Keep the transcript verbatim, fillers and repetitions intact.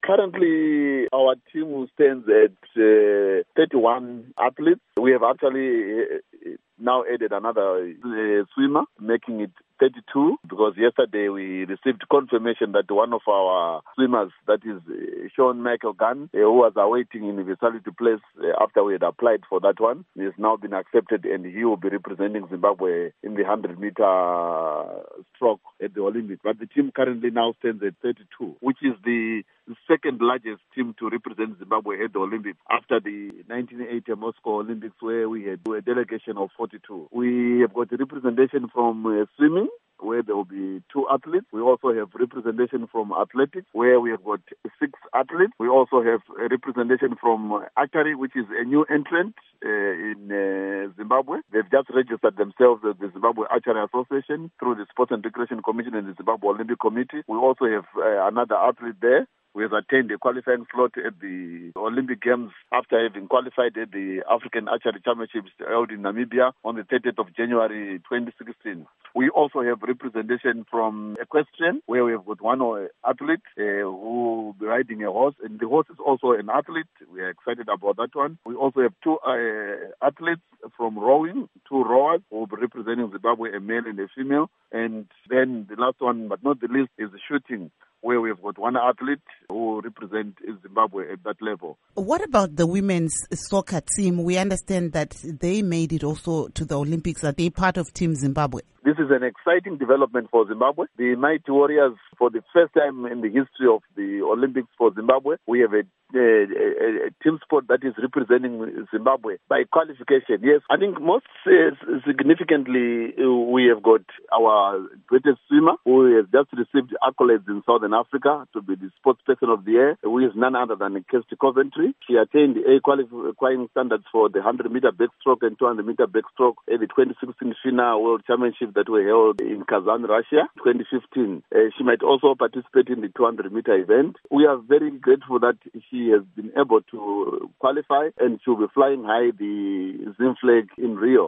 Currently, our team stands at uh, thirty-one athletes. We have actually uh, now added another uh, swimmer, making it thirty-two, because yesterday we received confirmation that one of our swimmers, that is uh, Sean Michael Gunn, uh, who was awaiting in the facility place uh, after we had applied for that one, he has now been accepted and he will be representing Zimbabwe in the one hundred meter stroke at the Olympics. But the team currently now stands at thirty-two, which is the second largest team to represent Zimbabwe at the Olympics after the nineteen eighty Moscow Olympics, where we had a delegation of forty-two. We have got representation from uh, swimming, where there will be two athletes. We also have representation from athletics, where we have got six athletes. We also have a representation from archery, which is a new entrant uh, in uh, Zimbabwe. They've just registered themselves as the Zimbabwe Archery Association through the Sports and Recreation Commission and the Zimbabwe Olympic Committee. We also have uh, another athlete there. We have attained a qualifying slot at the Olympic Games after having qualified at the African Archery Championships held in Namibia on the thirtieth of January twenty sixteen. We also have representation from equestrian, where we have got one athlete uh, who will be riding a horse, and the horse is also an athlete. We are excited about that one. We also have two uh, athletes from rowing, two rowers who will be representing Zimbabwe, a male and a female. And then the last one, but not the least, is shooting, where we have got one athlete who represent Zimbabwe at that level. What about the women's soccer team? We understand that they made it also to the Olympics. Are they part of Team Zimbabwe? This is an exciting development for Zimbabwe. The Mighty Warriors, for the first time in the history of the Olympics for Zimbabwe, we have a, a, a, a team sport that is representing Zimbabwe by qualification. Yes, I think most uh, significantly, uh, we have got our greatest swimmer, who has just received accolades in Southern Africa to be the sports person of the year, who is none other than Kirsty Coventry. She attained A qualifying standards for the one hundred meter backstroke and two hundred meter backstroke at the twenty sixteen FINA World Championship that were held in Kazan, Russia, twenty fifteen. Uh, she might also participate in the two hundred meter event. We are very grateful that she has been able to qualify, and she'll be flying high the Zim flag in Rio.